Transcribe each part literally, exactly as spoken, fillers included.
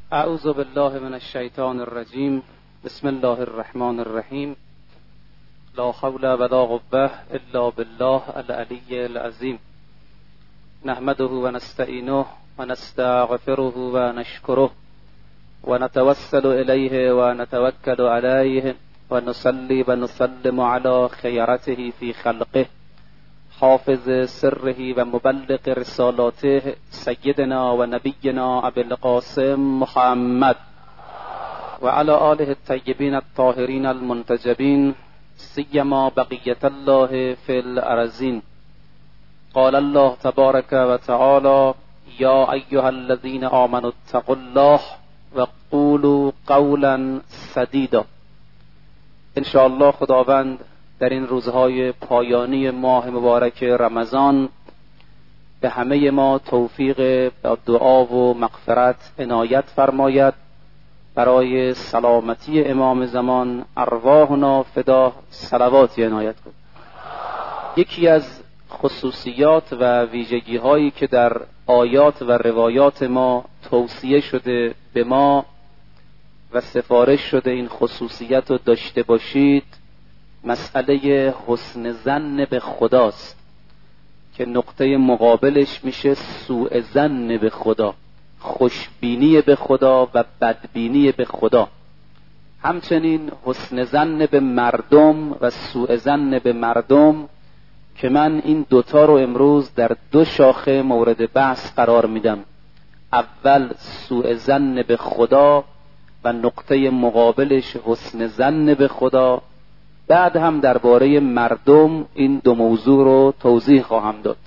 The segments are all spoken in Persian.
اعوذ بالله من الشیطان الرجیم. بسم الله الرحمن الرحیم. لا حول ولا قوة الا بالله العلی العظیم. نحمده و نستعینه و نستغفره و نشکره و نتوسل الیه و نتوکل علیه و نصلی و نسلم علی خیرته فی خلقه حافظ سره و مبلغ رسالاته سیدنا و نبینا ابی القاسم محمد و علی آله الطیبین الطاهرین المنتجبین سیما بقیت الله فی الارضین. قال الله تبارک و تعالی: یا ایها الذین آمنوا اتقوا الله و قولوا قولا سدیدا. ان شاء الله خداوند در این روزهای پایانی ماه مبارک رمضان به همه ما توفیق دعا و مغفرت عنایت فرماید. برای سلامتی امام زمان ارواحنا فدا صلواتی عنایت کند. یکی از خصوصیات و ویژگی هایی که در آیات و روایات ما توصیه شده به ما و سفارش شده این خصوصیت رو داشته باشید، مسئله حسن ظن به خداست که نقطه مقابلش میشه سوء ظن به خدا، خوشبینی به خدا و بدبینی به خدا. همچنین حسن ظن به مردم و سوء ظن به مردم که من این دوتا رو امروز در دو شاخه مورد بحث قرار میدم. اول سوء ظن به خدا و نقطه مقابلش حسن ظن به خدا، بعد هم درباره مردم این دو موضوع رو توضیح خواهم داد.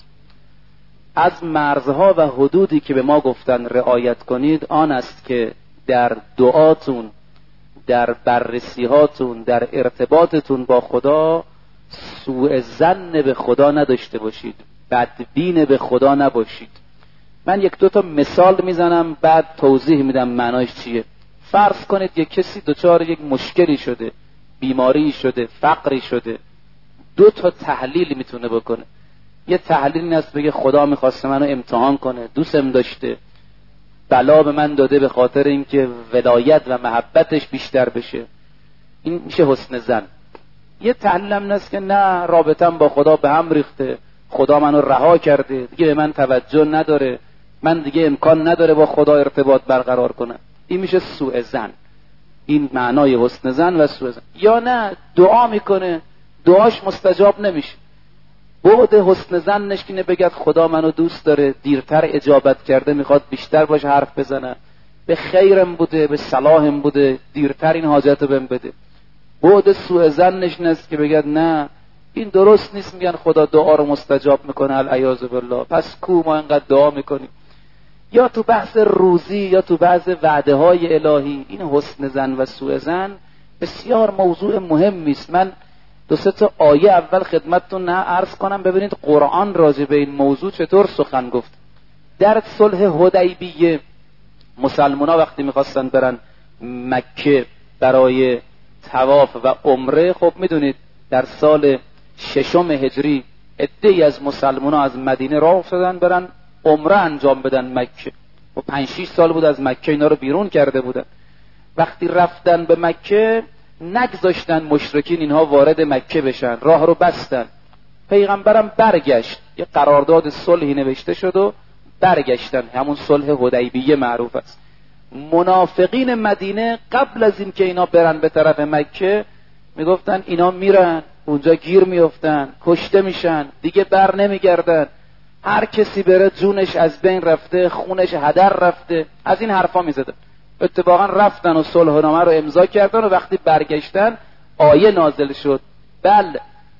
از مرزها و حدودی که به ما گفتن رعایت کنید آن است که در دعاتون، در بررسیهاتون، در ارتباطتون با خدا سوء ظن به خدا نداشته باشید، بدبین به خدا نباشید. من یک دو تا مثال میزنم بعد توضیح میدم معناش چیه. فرض کنید یک کسی دچار یک مشکلی شده، بیماری شده، فقری شده، دو تا تحلیل میتونه بکنه. یه تحلیل این است بگه خدا میخواسته منو امتحان کنه، دوستم داشته، بلا به من داده به خاطر اینکه ولایت و محبتش بیشتر بشه. این میشه حسن ظن. یه تحلیل هم است که نه، رابطم با خدا به هم ریخته، خدا منو رها کرده، دیگه به من توجه نداره، من دیگه امکان نداره با خدا ارتباط برقرار کنم. این میشه سوء ظن. این معنای حسن ظن و سوء ظن. یا نه، دعا میکنه، دعاش مستجاب نمیشه، بعد حسن ظنش اینه بگه خدا منو دوست داره، دیرتر اجابت کرده، میخواد بیشتر باش حرف بزنه، به خیرم بوده، به صلاحم بوده، دیرتر این حاجت رو بهم بده. بعد سوء ظنش نیست که بگه نه این درست نیست، میگن خدا دعا رو مستجاب میکنه، العیاذ بالله، پس کو ما اینقدر دعا میکنیم. یا تو بحث روزی یا تو بحث وعده های الهی، این حسن ظن و سوء ظن بسیار موضوع مهمی است. من دو سه تا آیه اول خدمتتون نه عرض کنم ببینید قرآن راجع به این موضوع چطور سخن گفت. در صلح حدیبیه مسلمان‌ها وقتی میخواستن برن مکه برای طواف و عمره، خب میدونید در سال ششم هجری عده‌ای از مسلمان‌ها از مدینه راه افتادن برن عمره انجام بدن مکه. و پنج شش سال بود از مکه اینا رو بیرون کرده بودن. وقتی رفتن به مکه نگذاشتن مشرکین اینها وارد مکه بشن، راه رو بستن. پیغمبرم برگشت، یه قرارداد صلحی نوشته شد و برگشتن، همون صلح حدیبیه معروف است. منافقین مدینه قبل از این که اینا برن به طرف مکه میگفتن اینا میرن اونجا گیر میافتن، کشته میشن، دیگه بر نمیگردن، هر کسی بره جونش از بین رفته، خونش هدر رفته، از این حرفا میزدن. اتفاقا رفتن و صلحنامه رو امضا کردن و وقتی برگشتن آیه نازل شد: بل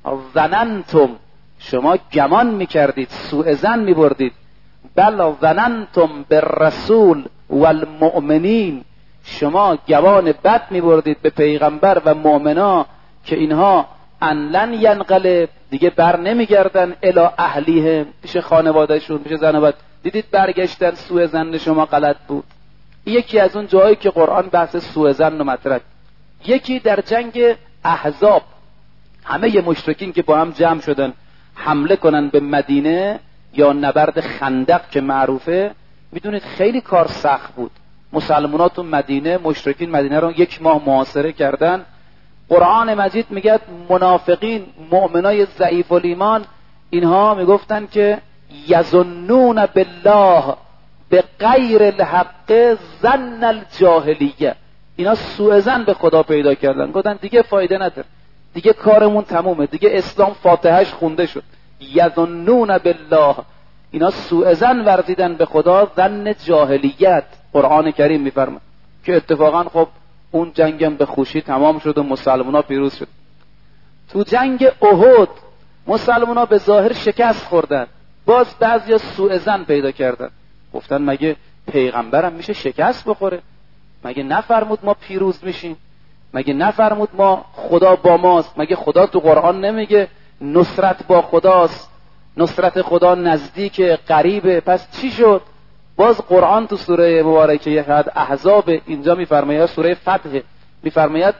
ظننتم، شما گمان میکردید، سوء ظن میبردید، بل ظننتم بالرسول والمؤمنین، شما گمان بد میبردید به پیغمبر و مؤمنا که اینها انلن ینقلب، دیگه بر نمیگردن الی اهلیه، پیش خانوادهشون، پیش زنوات، دیدید برگشتن، سوء ظن شما غلط بود. یکی از اون جایی که قرآن بحث سوء ظن رو مطرح. یکی در جنگ احزاب، همه مشرکین که با هم جمع شدن حمله کنن به مدینه، یا نبرد خندق که معروفه، میدونید خیلی کار سخت بود. مسلمان‌ها تو مدینه، مشرکین مدینه رو یک ماه محاصره کردن. قرآن مجید میگه منافقین، مؤمنای ضعیف الایمان، اینها میگفتن که یظنون بالله به غیر الحق ظن الجاهلیه، اینا سوء ظن به خدا پیدا کردن، گفتن دیگه فایده نداره، دیگه کارمون تمومه، دیگه اسلام فاتحهش خونده شد. یظنون بالله، اینا سوء ظن ورزیدن به خدا، ظن جاهلیت. قرآن کریم میفرماید که اتفاقا خب اون جنگم به خوشی تمام شد و مسلمان‌ها پیروز شد. تو جنگ احد مسلمان‌ها به ظاهر شکست خوردن، باز بعضیا سوء ظن پیدا کردن، گفتن مگه پیغمبرم میشه شکست بخوره؟ مگه نفرمود ما پیروز میشیم؟ مگه نفرمود ما خدا با ماست؟ مگه خدا تو قرآن نمیگه نصرت با خداست، نصرت خدا نزدیک قریبه؟ پس چی شد؟ باز قرآن تو سوره مبارکه احزاب اینجا میفرماید، سوره فتح میفرماید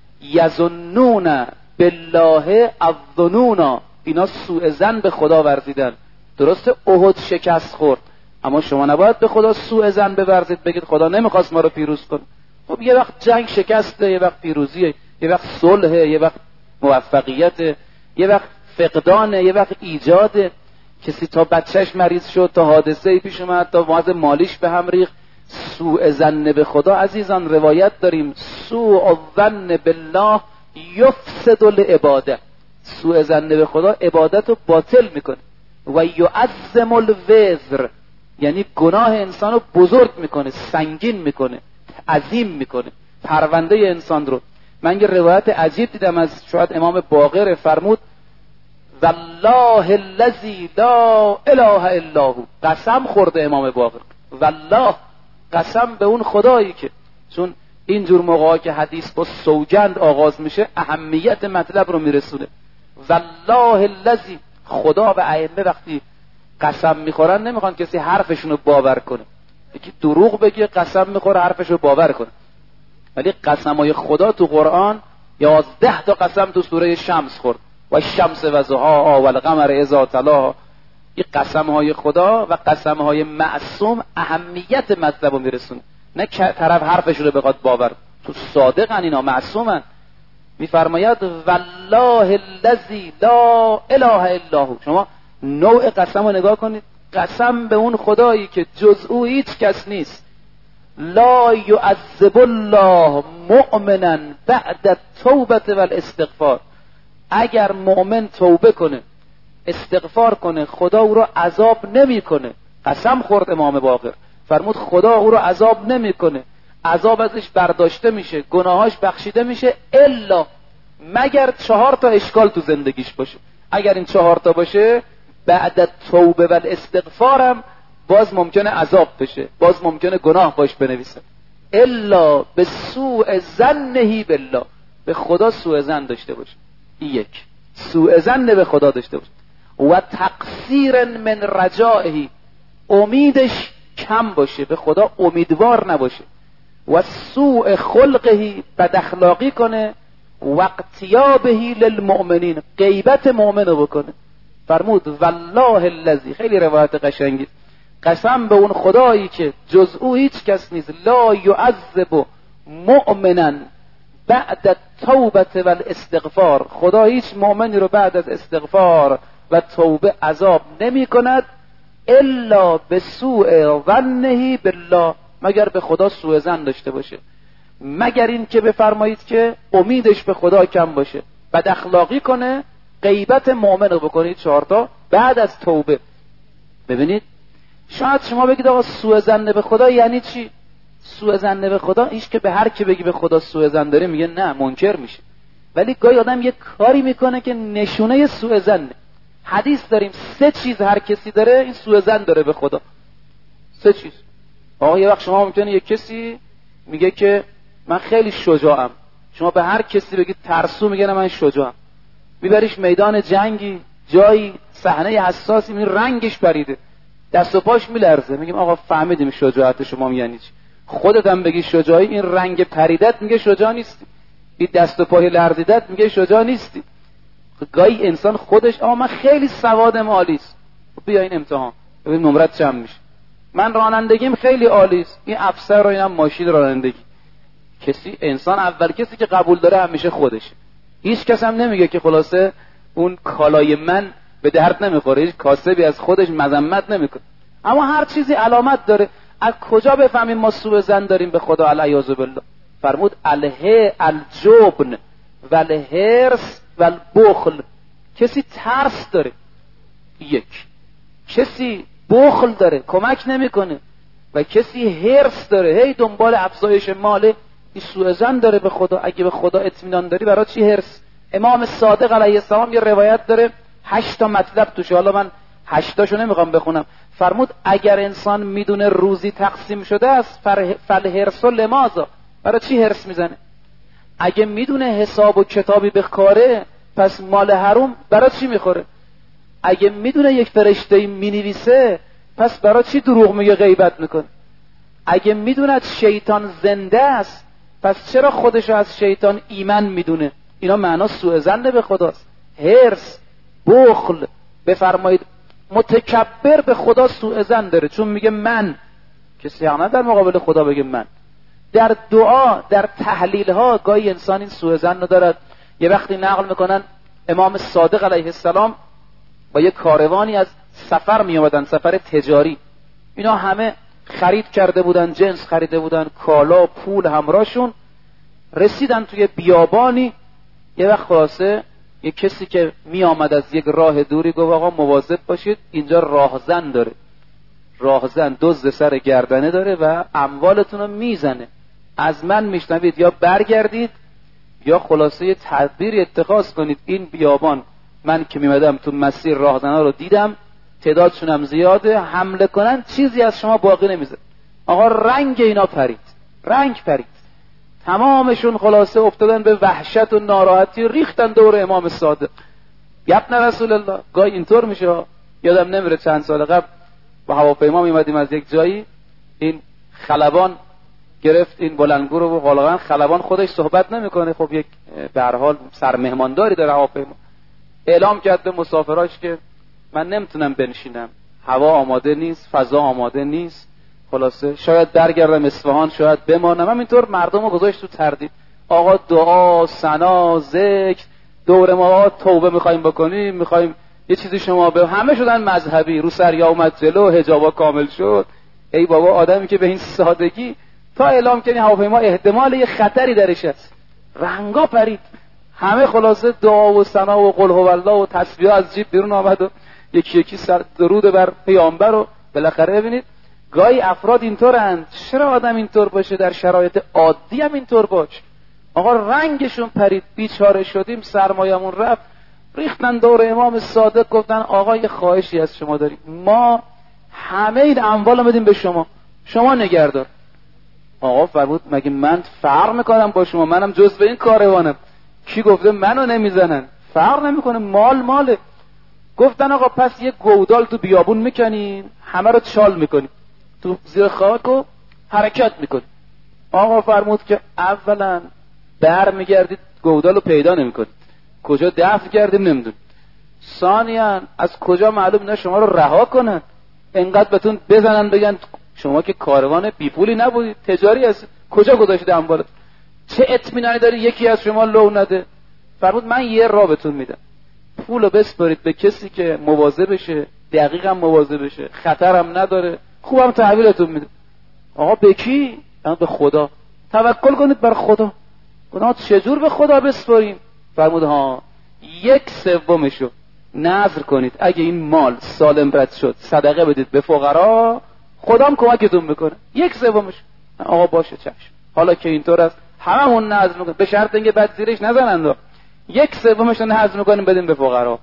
یظنون بالله الظنون، اینا سوء ظن به خدا ورزیدن. درسته احد شکست خورد، اما شما نباید به خدا سوء ظن بورزید، بگید خدا نمیخواست ما رو پیروز کنه. خب یه وقت جنگ شکسته، یه وقت پیروزیه، یه وقت صلحه، یه وقت موفقیت، یه وقت فقدانه، یه وقت ایجاده. کسی تا بچهش مریض شد، تا حادثه‌ای پیش اومد، تا وضع مالیش به هم ریخت، سوء ظن به خدا. عزیزان روایت داریم سوء الظن بالله یفسد العباده، سوء ظن به خدا عبادت رو باطل میکنه. و یعظم الوزر، یعنی گناه انسان رو بزرگ میکنه، سنگین میکنه، عظیم میکنه پرونده انسان رو. من یه روایت عجیب دیدم از شاید امام باقر، فرمود والله الذی لا اله الا هو، قسم خورده امام باقر، والله قسم به اون خدایی که، چون اینجور موقعا که حدیث با سوگند آغاز میشه اهمیت مطلب رو میرسونه. والله الذی، خدا و ائمه وقتی قسم میخورن نمیخوان کسی حرفشون رو باور کنه، یکی دروغ بگه قسم میخوره حرفش رو باور کنه. ولی قسمای خدا تو قرآن یازده تا قسم تو سوره شمس خورد، و شمس و ضحاها و القمر اذا تلاها. این قسمهای خدا و قسمهای معصوم اهمیت مطلب رو میرسونه، نه که طرف حرفشون رو بخواد باور. تو صادقن اینا، معصومن. میفرماید والله الذی لا اله الا هو. شما نوع قسم رو نگاه کنید، قسم به اون خدایی که جز او هیچ کس نیست. لا یعذب الله مؤمنا بعد التوبه والاستغفار، اگر مؤمن توبه کنه استغفار کنه خدا او رو عذاب نمیکنه. قسم خورد امام باقر، فرمود خدا او رو عذاب نمیکنه، عذاب ازش برداشته میشه، گناهاش بخشیده میشه، الا مگر چهار تا اشکال تو زندگیش باشه. اگر این چهار تا باشه بعد توبه و استغفارم باز ممکنه عذاب بشه، باز ممکنه گناه باش بنویسه. الا به سوء ظنه بالله، به خدا سوء ظن داشته باشه. این یک، سوء ظن به خدا داشته باشه. و تقصیر من رجائه، امیدش کم باشه، به خدا امیدوار نباشه. و سوء خلقه، بد اخلاقی کنه. و اقتیابه للمؤمنین، غیبت مؤمن رو بکنه. فرمود والله الذی، خیلی روایت قشنگی، قسم به اون خدایی که جز او هیچ کس نیست، لا یعذب مؤمنا بعد توبه و الاستغفار، خدا هیچ مؤمنی رو بعد از استغفار و توبه عذاب نمی کند، الا به سوء ظنه بالله، مگر به خدا سوء ظن داشته باشه، مگر این که بفرمایید که امیدش به خدا کم باشه، بد اخلاقی کنه، غیبت مؤمن رو بکنید، چهارتا بعد از توبه. ببینید شاید شما بگید آقا سوء ظن به خدا یعنی چی؟ سوء ظن به خدا ایش که به هر کی بگی به خدا سوء ظن داره میگه نه، منکر میشه. ولی گاهی آدم یه کاری میکنه که نشونه سوء ظنه. حدیث داریم سه چیز هر کسی داره این سوء ظن داره به خدا. سه چیز. آقا یه وقت شما ممکنه یه کسی میگه که من خیلی شجاعم، شما به هر کسی بگید ترسو میگه نه من شجاعم، میبریش میدان جنگی جایی صحنه حساسی می رنگش پریده، دست و پاش میلرزه، میگیم آقا فهمیدیم شجاعت شما یعنی چی. خودت هم بگی شجاعی، این رنگ پریدت میگه شجاع نیستی، این دست و پای لرزیدت میگه شجاع نیستی. گاهی انسان خودش آقا من خیلی سوادم عالی است، بیا این امتحان ببین نمرت چند میشه، من رانندگیم خیلی عالی است، این افسر رو اینم ماشین رانندگی. کسی انسان اول کسی که قبول داره همیشه خودشه. هیچ کس هم نمیگه که خلاصه اون کالای من به درد نمیخوره، هیچ کاسبی از خودش مذمت نمیکنه. اما هر چیزی علامت داره. از کجا بفهمیم ما سوء ظن داریم به خدا؟ علیاذ بالله فرمود اله الجبن والحرص والبخل. کسی ترس داره، یک کسی بخل داره کمک نمیکنه، و کسی حرص داره هی دنبال افزایش ماله، این سوء ظن داره به خدا. اگه به خدا اطمینان داری برای چی حرص؟ امام صادق علیه السلام یه روایت داره هشت تا مطلب توشه، حالا من هشتاشو نمیخوام بخونم. فرمود اگر انسان میدونه روزی تقسیم شده است فالحرص لماذا، برای چی حرص میزنه؟ اگه میدونه حساب و کتابی به کاره پس مال حروم برای چی میخوره؟ اگه میدونه یک فرشته مینویسه پس برای چی دروغ میگه غیبت میکنه؟ اگه میدونه شیطان زنده است پس چرا خودش از شیطان ایمن میدونه؟ اینا معنا سوء ظن به خداست. حرص، بخل. بفرمایید متکبر به خدا سوء ظن داره، چون میگه من. کسی هم در مقابل خدا بگه من. در دعا، در تحلیل ها گاهی انسان این سوء ظن رو دارد. یه وقتی نقل میکنن امام صادق علیه السلام با یک کاروانی از سفر می آمدن، سفر تجاری. اینا همه خرید کرده بودن، جنس خریده بودن، کالا، پول همراهشون. رسیدن توی بیابانی. یه وقت خلاصه یک کسی که می آمد از یک راه دوری گفت آقا مواظب باشید اینجا راهزن داره. راهزن دزد سر گردنه داره و اموالتون رو میزنه. از من میشنوید یا برگردید یا خلاصه یه تدبیری اتخاذ کنید. این بیابان من که میمدم تو مسیر راهزنها رو دیدم، تعدادشون هم زیاده، حمله کنن چیزی از شما باقی نمیذاره. آقا رنگ اینا پرید، رنگ پرید. تمامشون خلاصه افتادن به وحشت و ناراحتی، ریختن دور امام صادق. یبن رسول الله. گاهی اینطور میشه، یادم نمیره چند سال قبل با هواپیما میمدیم از یک جایی، این خلبان گرفت این بلندگو رو، غالبا خلبان خودش صحبت نمیکنه، خب یک به هر حال سرمهمانداری داره هواپیما. اعلام کرد به مسافراش که من نمیتونم بنشینم، هوا آماده نیست، فضا آماده نیست، خلاصه شاید برگردم اصفهان، شاید بمانم. همینطور مردم رو گذاشت تو تردید. آقا دعا، ثنا، ذکر، دور ما توبه میخوایم بکنیم، میخوایم یه چیزی شما به همه شدن مذهبی، رو سریا اومد جلو، حجابا کامل شد. ای بابا آدمی که به این سادگی تا اعلام کنی هواپیما احتمال یه خطری درش هست، رنگا پرید. همه خلاصه دعا و ثنا و قل هو الله و تسبیح از جیب بیرون آمد و یکی یکی سر درود بر پیامبر. و بالاخره ببینید گاهی افراد اینطورند. چرا آدم اینطور باشه؟ در شرایط عادی هم اینطور باش. آقا رنگشون پرید، بیچاره شدیم، سرمایمون رفت، ریختن دور امام صادق. گفتن آقا یه خواهشی از شما داریم، ما همه این اموال بدیم به شما، شما نگهدار. آقا فرمود مگه من فرق میکنم با شما؟ منم جزء این کاروانم. کی گفته منو نمیزنن؟ فرق نمیکنه، مال ماله. گفتن آقا پس یه گودال تو بیابون میکنین، همه رو چال میکنین تو زیر خاک و حرکت میکنین. آقا فرمود که اولا بر میگردید گودال رو پیدا نمیکنید، کجا دفع کردیم نمیدون. ثانیاً از کجا معلوم نه شما رو رها کنن، انقدر بهتون بزنن بگن شما که کاروان بی پولی نبودید، تجاری هست، کجا گذاشتید اموالت؟ چه اطمینانی داری یکی از شما لو نده؟ فرمود من یه راه بهتون میدم، پولو بسپارید به کسی که مواظبشه، دقیقاً مواظبشه، خطرم نداره، خوبم تحویلتون میده. آقا به کی؟ به خدا. توکل کنید بر خدا. گفتم چجور به خدا بسپاریم؟ فرمود ها یک سومشو نذر کنید، اگه این مال سالم رد شد صدقه بدید به فقرا، خدام کمکتون میکنه. یک سومش. آقا باشه چشم. حالا که اینطور است هممون نذر میکنیم، به شرط اینکه بعد زیرش نزنند. یک سومش رو نذر میکنیم بدیم به فقرا.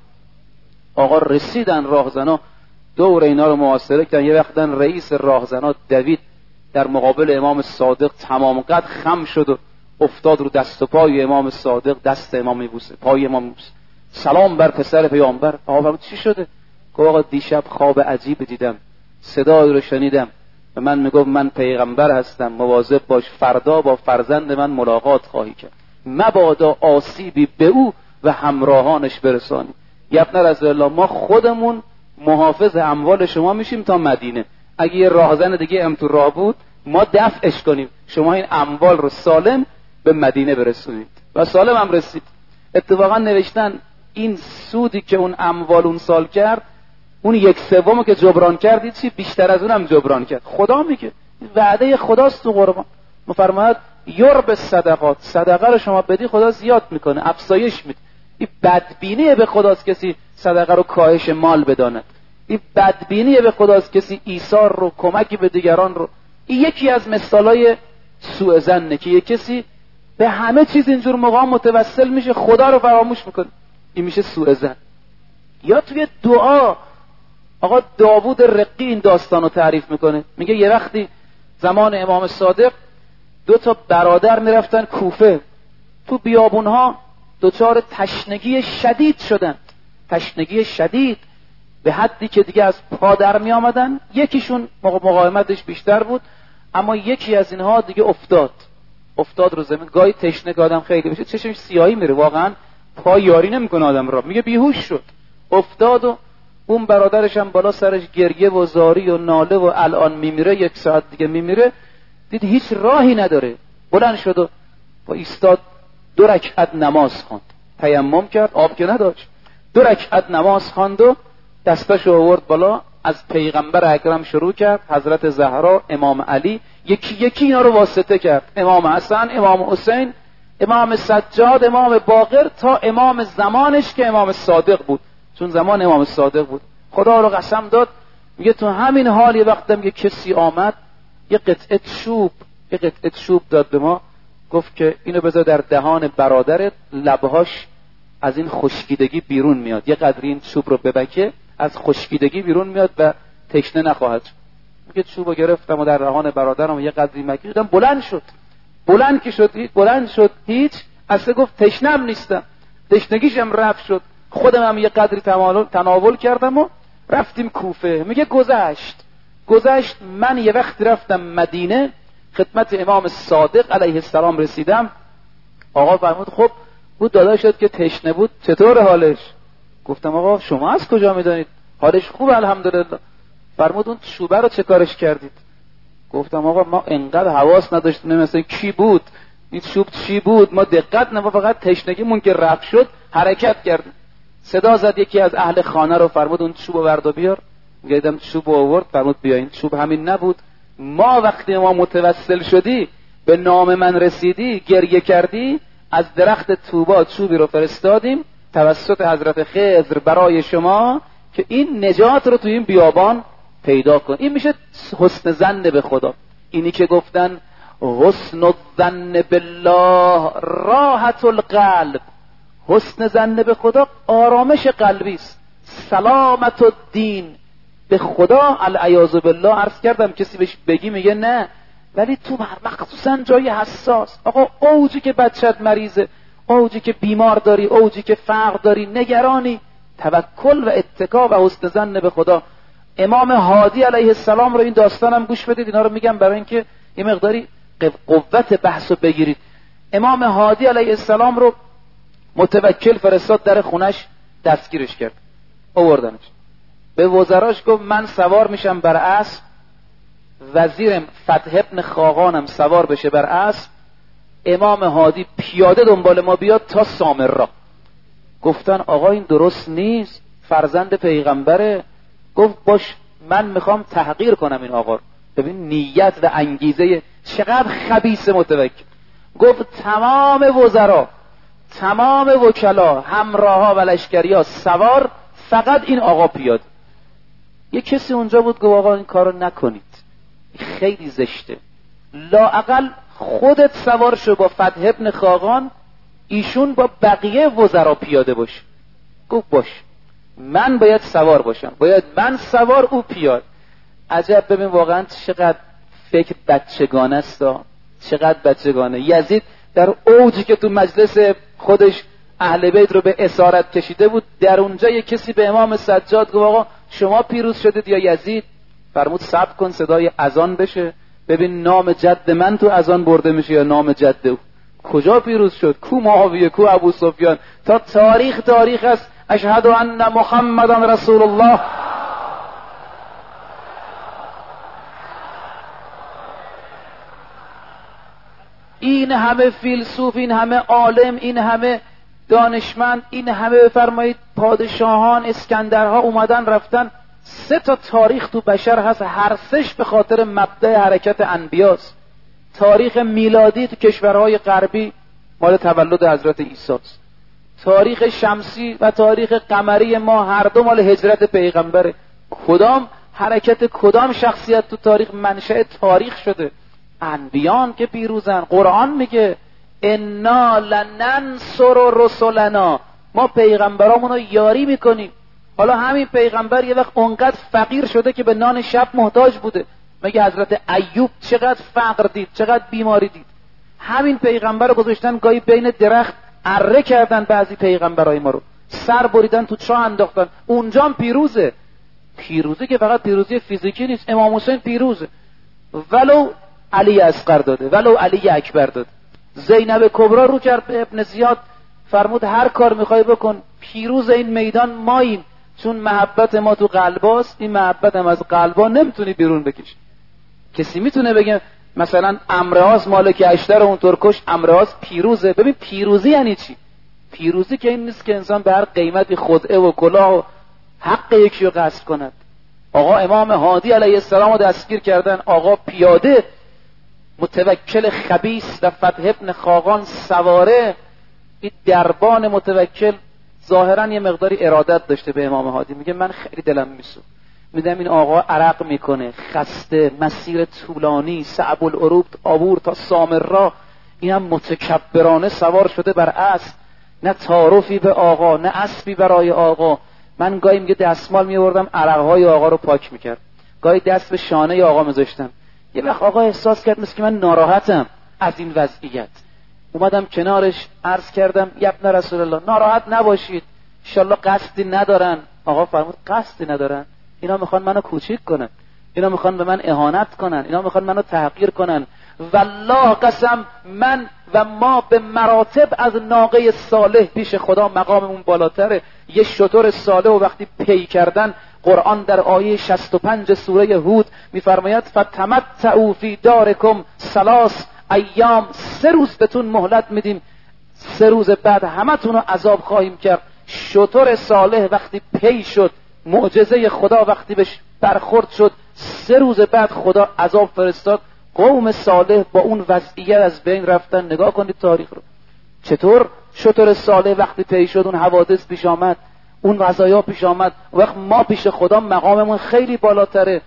آقا رسیدن راهزنا دور اینا رو محاصره کردن. یه وقت رئیس راهزنا دوید در مقابل امام صادق، تمام قد خم شد و افتاد رو دست و پای امام صادق، دست امام میبوسه، پای امام میبوسه، سلام بر پسر پیامبر. آقا فرمود چی شده؟ گفت آقا دیشب خواب عجیب دیدم، صدای رو شنیدم و من میگفت من پیغمبر هستم، مواظب باش فردا با فرزند من ملاقات خواهی کرد، مبادا آسیبی به او و همراهانش برسانی. یبن رسول الله ما خودمون محافظ اموال شما میشیم تا مدینه، اگه یه راهزن دیگه هم تو راه بود ما دفعش کنیم، شما این اموال رو سالم به مدینه برسونید. و سالم هم رسید. اتفاقا نوشتن این سودی که اون اموال اون سال کرد، اون یک سومو که جبران کردید چی بیشتر از اونم جبران کرد. خدا میگه، وعده خداست تو قرآن، مفرماید یرب صدقات، صدقه رو شما بدی خدا زیاد میکنه، افزایش میده. این بدبینیه به خداست کسی صدقه رو کاهش مال بداند. این بدبینیه به خداست کسی ایثار رو، کمکی به دیگران رو. این یکی از مثالای سوء ظنه که یک کسی به همه چیز اینجور موقع متوسل میشه خدا رو فراموش میکنه. این میشه سوء ظن. یا توی دعا، آقا داوود رقی این داستان رو تعریف میکنه، میگه یه وقتی زمان امام صادق دو تا برادر میرفتن کوفه، تو بیابونها دچار تشنگی شدید شدن، تشنگی شدید به حدی که دیگه از پا در می آمدن. یکیشون مقاومتش بیشتر بود، اما یکی از اینها دیگه افتاد افتاد رو زمین. گاهی تشنه که آدم خیلی بشه چشمش سیاهی میره، واقعا پا یاری نمیکنه آدم را، میگه بیهوش شد، افتاد. و اون برادرش هم بالا سرش گریه و زاری و ناله و الان میمیره، یک ساعت دیگه میمیره. دید هیچ راهی نداره، بلند شد و با ایستاد دو رکعت نماز خواند. تیمم کرد، آب که نداشت، دو رکعت نماز خواند و دستش آورد بالا، از پیغمبر اکرم شروع کرد، حضرت زهرا، امام علی، یکی یکی اینا رو واسطه کرد، امام حسن، امام حسین، امام سجاد، امام باقر، تا امام زمانش که امام صادق بود، چون زمان امام صادق بود. خدا رو قسم داد، میگه تو همین حال یه وقتم یه کسی آمد، یه قطعه چوب یه قطعه چوب داد به ما، گفت که اینو بذار در دهان برادرت، لبهاش از این خشکیدگی بیرون میاد، یه قدری این چوب رو ببکه از خشکیدگی بیرون میاد و تشنه نخواهد. میگه چوبو گرفتم و در دهان برادرم یه قدری مکیدم، بلند شد بلند که شد بلند شد هیچ، اصلا گفت تشنم نیستم، تشنگیشم رفت شد، خودم هم یه قدری تناول کردم و رفتیم کوفه. میگه گذشت گذشت من یه وقت رفتم مدینه، خدمت امام صادق علیه السلام رسیدم. آقا فرمود خب بود داداش شد که تشنه بود، چطور حالش؟ گفتم آقا شما از کجا میدانید؟ حالش خوب الحمدلله. فرمود اون چوبه رو چه کارش کردید؟ گفتم آقا ما انقدر حواس نداشتیم مثلا کی بود این چوب چی بود، ما دقت نه، فقط تشنگیمون که رفت شد حرکت کردیم. صدا زد یکی از اهل خانه رو، فرمود اون چوبو بردا بیار. گفتم چوبو آورد، فرمود بیا. این چوب همین نبود، ما وقتی ما متوسل شدی به نام من رسیدی گریه کردی، از درخت طوبا چوبی رو فرستادیم توسط حضرت خضر برای شما که این نجات رو تو این بیابان پیدا کن. این میشه حسن ظن به خدا. اینی که گفتن حسن الظن بالله راحت القلب، حسن ظن به خدا آرامش قلبی است، سلامت الدین به خدا. العیاذ بالله عرض کردم کسی بهش بگی میگه نه، ولی تو مخصوصا جای حساس، آقا اوجی که بچت مریضه، اوجی که بیمار داری، اوجی که فقر داری، نگرانی، توکل و اتکا و حسن ظن به خدا. امام هادی علیه السلام رو این داستانم گوش بدید، اینا رو میگم برای اینکه یه مقداری قوت بحثو بگیرید. امام هادی علیه السلام رو متوکل فرستاد در خونش، دستگیرش کرد، آوردنش به وزراش، گفت من سوار میشم بر اسب، وزیرم فتح ابن خاقانم سوار بشه بر اسب، امام هادی پیاده دنبال ما بیاد تا سامرا. گفتن آقا این درست نیست، فرزند پیغمبره. گفت باش من میخوام تحقیر کنم این آقا. ببین نیت و انگیزه چقدر خبیث متوکل. گفت تمام وزرا، تمام وکلا، همراها و لشکریا سوار، فقط این آقا پیاده. یه کسی اونجا بود گفت آقا این کارو نکنید، خیلی زشته، لااقل خودت سوار شو با فتح ابن خاقان، ایشون با بقیه وزرا پیاده باش. گفت باش من باید سوار باشم، باید من سوار او پیاد. عجب ببین واقعا چقدر فکر بچگانه است، چقدر بچگانه. یزید در اوجی که تو مجلس خودش اهل بیت رو به اسارت کشیده بود، در اونجا یک کسی به امام سجاد گفت آقا شما پیروز شدید یا یزید؟ فرمود صبر کن صدای اذان بشه ببین نام جد من تو اذان برده میشه یا نام جد او. کجا پیروز شد؟ کو معاویه، کو ابو سفیان؟ تا تاریخ تاریخ است. اشهد ان محمدن رسول الله. این همه فیلسوف، این همه عالم، این همه دانشمند، این همه بفرمایید پادشاهان، اسکندرها اومدن رفتن. سه تا تاریخ تو بشر هست، هر سش به خاطر مبدأ حرکت انبیاست. تاریخ میلادی تو کشورهای غربی مال تولد حضرت عیسی است. تاریخ شمسی و تاریخ قمری ما هر دو مال هجرت پیغمبره. کدام حرکت کدام شخصیت تو تاریخ منشأ تاریخ شده؟ انبیان که پیروزن. قرآن میگه انا لننصر رسلنا، ما پیغمبرامون رو یاری میکنیم. حالا همین پیغمبر یه وقت اونقدر فقیر شده که به نان شب محتاج بوده. مگه حضرت ایوب چقدر فقر دید، چقدر بیماری دید؟ همین پیغمبر رو گذاشتن گاهی بین درخت اره کردن، بعضی پیغمبرای ما رو سر بریدن تو چاه انداختن. اونجا هم پیروزه. پیروزه که فقط پیروزی فیزیکی نیست، امام حسین پیروزه ولو علی اصغر داده، ولو علی اکبر داده. زینب کبرا رو کرد به ابن زیاد، فرمود هر کار میخوای بکن، پیروز این میدان ماییم، چون محبت ما تو قلباست، این محبت هم از قلبا نمیتونی بیرون بکشی. کسی میتونه بگه مثلا امرهاز مالک اشتر اونطور کش، امرهاز پیروزه؟ ببین پیروزی یعنی چی؟ پیروزی که این نیست که انسان به هر قیمتی خدعه و کلاه و حق یکی رو غصب کند. آقا امام هادی علیه السلام رو دستگیر کردن، آقا پیاده متوکل خبیث و فتح ابن خاقان سواره. این دربان متوکل ظاهرا یه مقداری ارادت داشته به امام هادی، میگه من خیلی دلم میسوزه، میدم این آقا عرق میکنه، خسته، مسیر طولانی، صعب العروق عبور تا سامرا، این هم متکبرانه سوار شده بر اسب، نه تعارفی به آقا نه اسبی برای آقا. من گاهی میگه دستمال میوردم عرقهای آقا رو پاک میکرد، گاهی دست به شانه آقا میذاشتم. یه وقت آقا احساس کرد مثل که من ناراحتم از این وضعیت، اومدم کنارش عرض کردم یا ابن رسول الله ناراحت نباشید، انشالله قصدی ندارن. آقا فرمود قصدی ندارن؟ اینا میخوان منو کوچیک کنن، اینا میخوان به من اهانت کنن، اینا میخوان منو تحقیر کنن. والله قسم من و ما به مراتب از ناقه صالح پیش خدا مقاممون بالاتره. یه شتر صالح و وقتی پی کردن، قرآن در آیه شصت و پنج سوره هود میفرماید فتمتعوا فی دارکم ثلاث ایام، سه روز بهتون مهلت میدیم، سه روز بعد همتون رو عذاب خواهیم کرد. شتر صالح وقتی پی شد، معجزه خدا وقتی بهش برخورد شد، سه روز بعد خدا عذاب فرستاد. قوم صالح با اون وضعیت از بین رفتن. نگاه کنید تاریخ رو، چطور شتر صالح وقتی پی شد اون حوادث پیش آمد، اون وضعیا پیش آمد. وقت ما پیش خدا مقاممون خیلی بالاتره.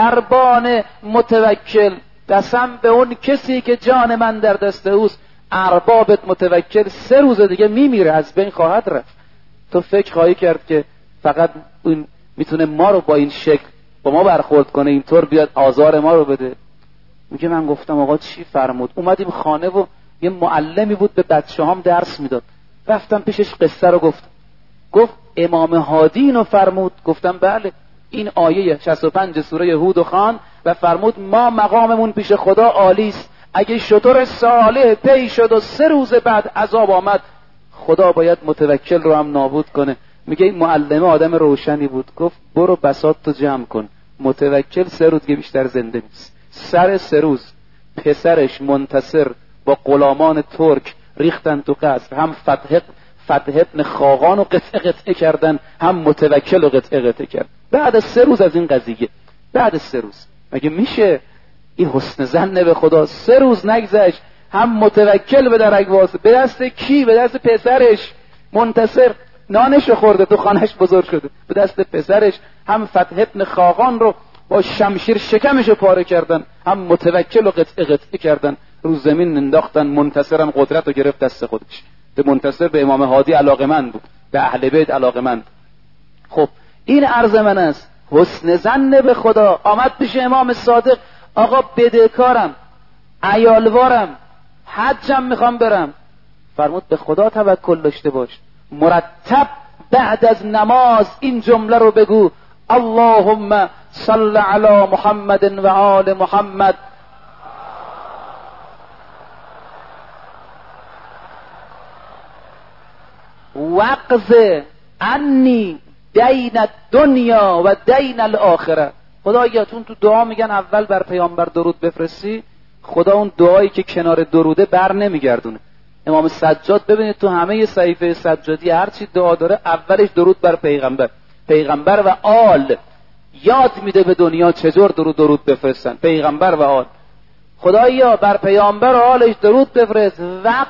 دربان متوکل، قسم به اون کسی که جان من در دست اوست، اربابت متوکل سه روز دیگه میمیره، از بین خواهد رفت. تو فکر خواهی کرد که فقط اون میتونه ما رو با این شکل با ما برخورد کنه، اینطور بیاد آزار ما رو بده؟ میگه من گفتم آقا چی فرمود؟ اومدیم خانه و یه معلمی بود به بچه هم درس میداد، رفتم پیشش قصه رو گفت. گفت امام هادی اینو فرمود؟ گفتم بله، این آیه شصت و پنج سوره هود و خوان و فرمود ما مقاممون پیش خدا عالیست. اگه شتر صالح پی شد و سه روز بعد عذاب آمد، خدا باید متوکل رو هم نابود کنه. میگه این معلم آدم روشنی بود، گفت برو بساط تو جمع کن، متوکل سه روز که بیشتر زنده نیست. سر سه روز پسرش منتصر با غلامان ترک ریختن تو قصر، هم فتح فتح ابن خاقان رو قطعه قطعه کردن، هم متوکل رو قطعه قطعه کرد. بعد از سه روز از این قضیه، بعد از سه روز مگه میشه این حسن ظن به خدا؟ سه روز نگذشت هم متوکل به درک واسه، به دست کی؟ به دست پسرش منتصر، نانش رو خورده تو خانهش بزرگ شده، به دست پسرش. هم فتح ابن خاقان رو با شمشیر شکمش رو پاره کردن، هم متوکل رو قطعه قطعه کردن، رو زمین انداختن. منتصرم قدرت رو گرفت دست خودش. به منتصر به امام هادی علاقمند بود، به اهل بیت علاقمند. خب این عرض من است، حسن ظن به خدا. آمد پیش امام صادق، آقا بدهکارم، عیالوارم، حجم میخوام برم. فرمود به خدا توکل داشته باش، مرتب بعد از نماز این جمله رو بگو، اللهم صل علی محمد و آل محمد وقض عنی دین الدنیا و دین الاخره. خدایاتون تو دعا میگن اول بر پیامبر درود بفرستی، خدا اون دعایی که کنار دروده بر نمیگردونه. امام سجاد ببینید تو همه صحیفه سجادی هر چی دعا داره اولش درود بر پیغمبر، پیغمبر و آل، یاد میده به دنیا چجور درود درود بفرستن، پیغمبر و آل. خدایا بر پیامبر و آلش درود بفرست.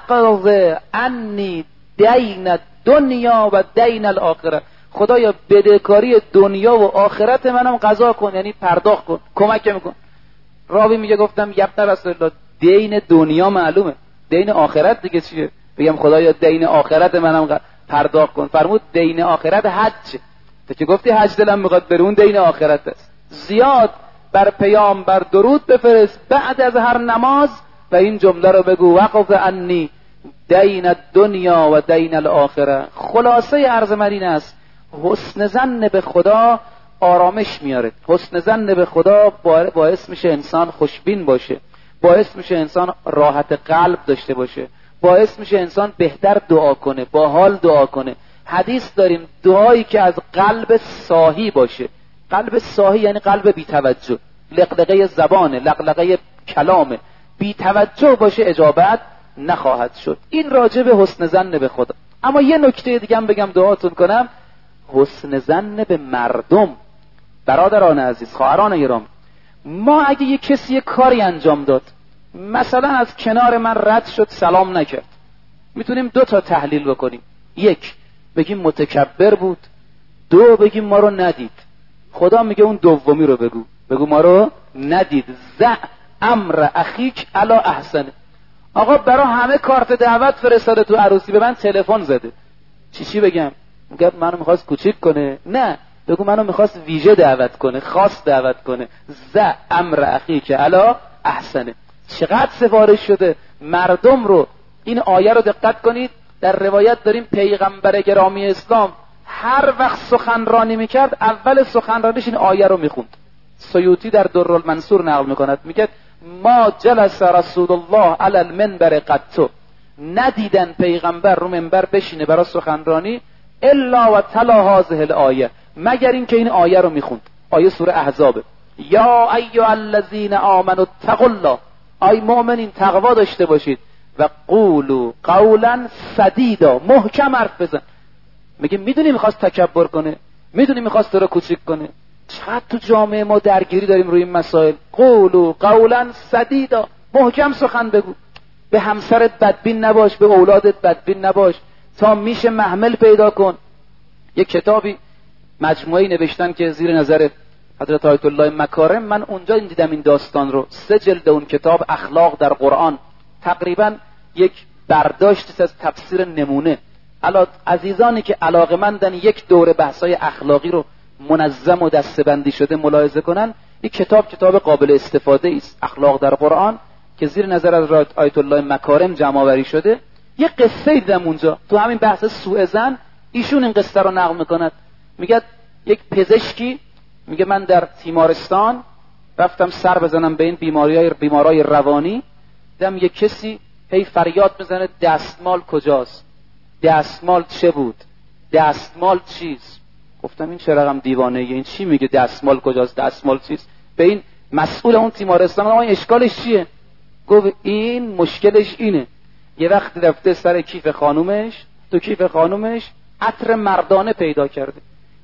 وقض انی دین دنیا و دین الاخره، خدایا بدهکاری دنیا و آخرت منم قضا کن، یعنی پرداخت کن، کمک میکن. راوی میگه گفتم یبن رسول الله دین دنیا معلومه، دین آخرت دیگه چیه؟ بگم خدایا دین آخرت منم پرداخت کن. فرمود دین آخرت حج، تو که گفتی حج دلم میخواد بره، اون دین آخرت است. زیاد بر پیامبر درود بفرست بعد از هر نماز و این جمله رو بگو وقف انی دین دنیا و دین الاخره. خلاصه عرض من این است، حسن ظن به خدا آرامش میاره. حسن ظن به خدا باعث میشه انسان خوشبین باشه، باعث میشه انسان راحت قلب داشته باشه، باعث میشه انسان بهتر دعا کنه، با حال دعا کنه. حدیث داریم دعایی که از قلب صاحی باشه. قلب صاحی یعنی قلب بی توجه، لقلقه زبانه، لقلقه کلامه، بی توجه باشه اجابت نخواهد شد. این راجع به حسن ظن به خدا. اما یه نکته دیگه هم بگم دعاتون کنم، حسن ظن به مردم. برادران عزیز، خواهران گرامی، ما اگه یه کسی یه کاری انجام داد، مثلا از کنار من رد شد سلام نکرد، میتونیم دو تا تحلیل بکنیم. یک، بگیم متکبر بود، دو بگیم ما رو ندید. خدا میگه اون دومی رو بگو، بگو ما رو ندید. ز امر اخیک علی احسن. آقا برای همه کارت دعوت فرستاده تو عروسی، به من تلفن زده، چی چی بگم؟ میگه منو میخواست کوچیک کنه؟ نه، بگو منو میخواست ویژه دعوت کنه، خاص دعوت کنه. ز امر اخیک علی احسن. چقدر سفارش شده مردم رو. این آیه رو دقت کنید، در روایت داریم پیغمبر گرامی اسلام هر وقت سخنرانی میکرد اول سخنرانیش این آیه رو میخوند. سیوطی در درالمنصور نقل میکند، میگه ما جلس رسول الله علی المنبر قط، ندیدن پیغمبر رو منبر بشینه برای سخنرانی الا و تلا هذه الآیه، مگر این که این آیه رو میخوند. آیه سوره احزاب. یا ایها الذین آمنوا اتقوا الله، ای مؤمنین تقوا داشته باشید، و قولوا قولا سدیدا، محکم حرف بزن. میگه میدونی میخواست تکبر کنه، میدونی میخواست تو رو کوچیک کنه. چقدر تو جامعه ما درگیری داریم روی این مسائل. قولوا قولا سدیدا، محکم سخن بگو. به همسرت بدبین نباش، به اولادت بدبین نباش، تا میشه محمل پیدا کن. یک کتابی مجموعه‌ای نوشتن که زیر نظر حضرت آیت الله مکارم، من اونجا دیدم این داستان رو. سه جلد اون کتاب اخلاق در قرآن، تقریبا یک برداشت از تفسیر نمونه. علا عزیزانی که علاقمندن یک دوره بحثای اخلاقی رو منظم و دسته‌بندی شده ملاحظه کنن، این کتاب کتاب قابل استفاده است، اخلاق در قرآن، که زیر نظر از آیت الله مکارم جمع آوری شده. یه قصه دیدم اونجا تو همین بحث سوء ظن، ایشون این قصه رو نقل میکند. میگه یک پزشکی میگه من در تیمارستان رفتم سر بزنم به این بیماریای بیمارای روانی، دیدم یک کسی هی فریاد میزنه دستمال کجاست، دستمال چه بود، دستمال چیست. گفتم این چه رقم دیوانه ایه، این چی میگه دستمال کجاست، دستمال چیست. به این مسئول اون تیمارستان آقا این اشکالش چیه؟ گفت این مشکلش اینه، یه وقت رفته سر کیف خانومش، تو کیف خانومش عطر مردانه پیدا کرده،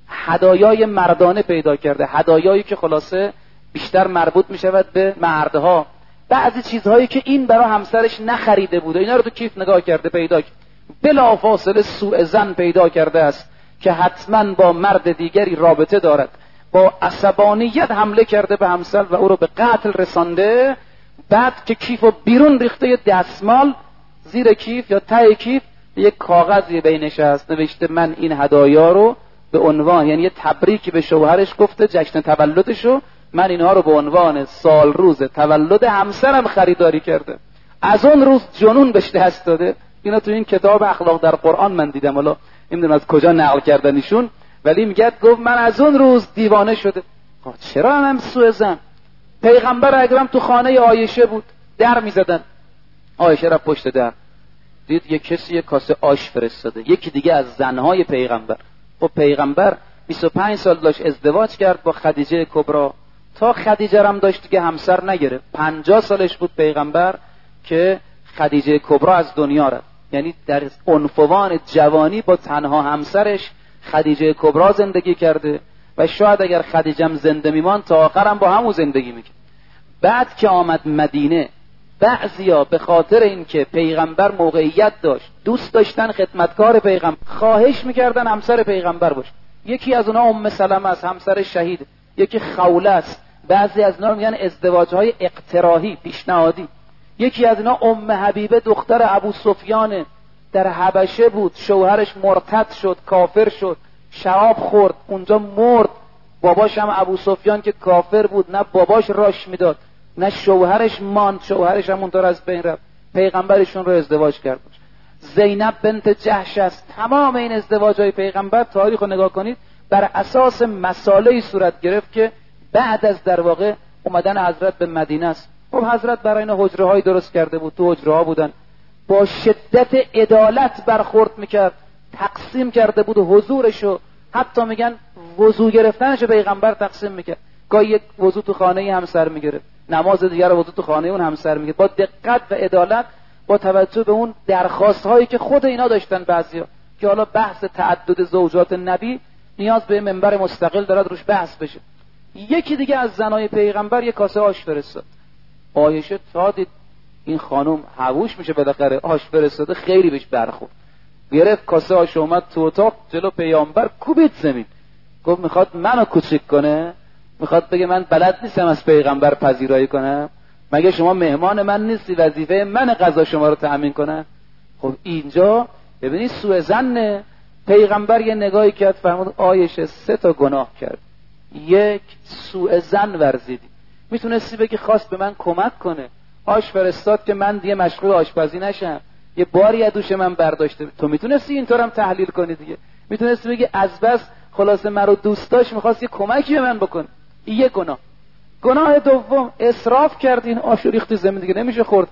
هدایای مردانه پیدا کرده، هدایایی که خلاصه بیشتر مربوط میشود به مردها، بعضی چیزهایی که این برای همسرش نخریده بوده اینا رو تو کیف نگاه کرده پیدا کرد. بلا فاصله سوء ظن پیدا کرده است که حتما با مرد دیگری رابطه دارد. با عصبانیت حمله کرده به همسر و او رو به قتل رسانده. بعد که کیفو بیرون ریخته، یه دستمال زیر کیف یا ته کیف یک کاغذی بینش هست نوشته من این هدایا رو به عنوان، یعنی یه تبریکی به شوهرش گفته، جشن تولدشو، من اینها رو به عنوان سال روز تولد همسرم خریداری کرده. از اون روز جنون بهش دست داده. اینا تو این کتاب اخلاق در قرآن من دیدم، حالا نمیدونم از کجا نقل کردنشون، ولی میگه گفت من از اون روز دیوانه شده. چرا هم سوء ظن؟ پیغمبر اکرم تو خانه عایشه بود، در میزدن، عایشه را پشت در دید یک کسی یک کاسه آش فرستاده، یکی دیگه از زنهای پیغمبر. خب پیغمبر بیست و پنج سال داشت ازدواج کرد با خدیجه کبرا، تا خدیجه رم داشت که همسر نگرفت. پنجاه سالش بود پیغمبر که خدیجه کبرا از دنیا رفت. یعنی در عنفوان جوانی با تنها همسرش خدیجه کبرا زندگی کرده و شاید اگر خدیجه زنده میمان تا آخرم با همون زندگی میکرد. بعد که آمد مدینه، بعضیا به خاطر اینکه پیغمبر موقعیت داشت، دوست داشتن خدمتکار پیغمبر، خواهش میکردن همسر پیغمبر باشه. یکی از اونها ام سلمه است، همسر شهید. یکی خوله است. بعضی از اینا میگن ازدواجهای اقتراحی، پیشنهادی. یکی از اینا ام حبیبه دختر ابو سفیان، در حبشه بود، شوهرش مرتد شد، کافر شد، شراب خورد، اونجا مرد. باباش هم ابو سفیان که کافر بود، نه باباش راش میداد نه شوهرش ماند، شوهرش هم اونطور از بین رفت. پیغمبرشون رو ازدواج کرد. زینب بنت جحش است. تمام این ازدواج‌های پیغمبر تاریخ رو نگاه کنید بر اساس مسائلی صورت گرفت که بعد از در واقع اومدن حضرت به مدینه است. خب حضرت برای اینا حجره‌های درست کرده بود، تو حجره‌ها بودن، با شدت عدالت برخورد میکرد، تقسیم کرده بود حضورشو. حتی میگن وضو گرفتنش پیغمبر تقسیم میکرد. گاهی یک وضو تو خانه همسر میگرفت، نماز دیگر وضو تو خانه اون همسر میگرفت، با دقت و عدالت، با توجه به اون درخواست هایی که خود اینا داشتن. بعضیا که حالا بحث تعدد زوجات نبی نیاز به منبر مستقل دارد روش بحث بشه. یکی دیگه از زنای پیغمبر یک کاسه آش فرستاد. عایشه تا دید این خانم حووش میشه بالاخره آش فرستاده، خیلی بهش برخورد، گرفت کاسه آش، اومد تو اتاق جلو پیامبر کوبید زمین، گفت میخواد منو کوچیک کنه، میخواد بگه من بلد نیستم از پیغمبر پذیرایی کنم؟ مگه شما مهمان من نیستی؟ وظیفه من غذا شما رو تأمین کنم؟ خب اینجا ببینید سوء ظن. پیغمبر یه نگاهی کرد، فرمود عایشه سه تا گناه کرد. یک، سوء ظن ورزیدی. میتونستی بگی خواست به من کمک کنه، آش فرستاد که من دیگه مشغول آشپزی نشم، یه باری از دوش من برداشته. تو میتونستی اینطورم تحلیل کنی دیگه. میتونستی بگی از بس خلاصه مرا دوست داشت میخواست یه کمکی به من بکنه. این یه گناه. گناه دوم، اسراف کردین، آش ریختی زمین، دیگه نمیشه خورد.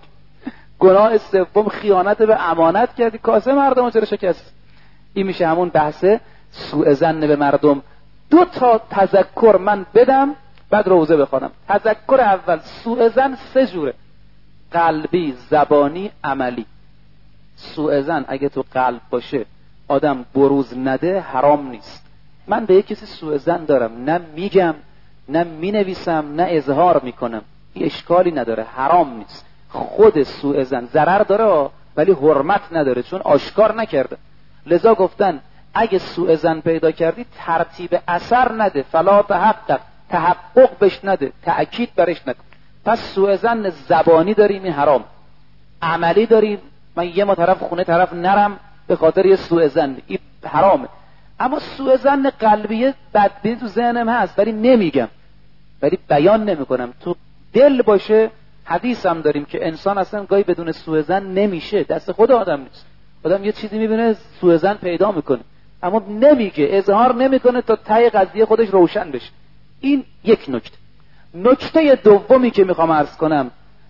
گناه سوم، خیانت به امانت کردی، کاسه مردم چرا شکست. این میشه همون بحث سوء ظن به مردم. دو تا تذکر من بدم بعد روزه بخونم. تذکر اول، سوء ظن سه جوره: قلبی، زبانی، عملی. سوء ظن اگه تو قلب باشه، آدم بروز نده، حرام نیست. من به یک کسی سوء ظن دارم، نه میگم نه مینویسم نه اظهار میکنم، این اشکالی نداره، حرام نیست. خود سوء ظن ضرر داره ولی حرمت نداره، چون آشکار نکرده. لذا گفتن اگه سوء ظن پیدا کردی ترتیب اثر نده، فلا تحقق، تحقق بش نده، تأکید برش نکن. پس سوء ظن زبانی داریم، این حرام. عملی داریم، من یه ما طرف خونه طرف نرم به خاطر یه سوء ظن، این حرامه. اما سوء ظن قلبیه بدبینی تو ذهنم هست ولی نمیگم، ولی بیان نمیکنم، تو دل باشه. حدیث هم داریم که انسان اصلا گاهی بدون سوء ظن نمیشه، دست خود آدم نیست. آدم یه چیزی میبینه سوء ظن پیدا میکنه اما نمیگه، اظهار نمیکنه تا ته قضیه خودش روشن بشه. این یک نکته. نکته دومی که میخوام عرض کنم،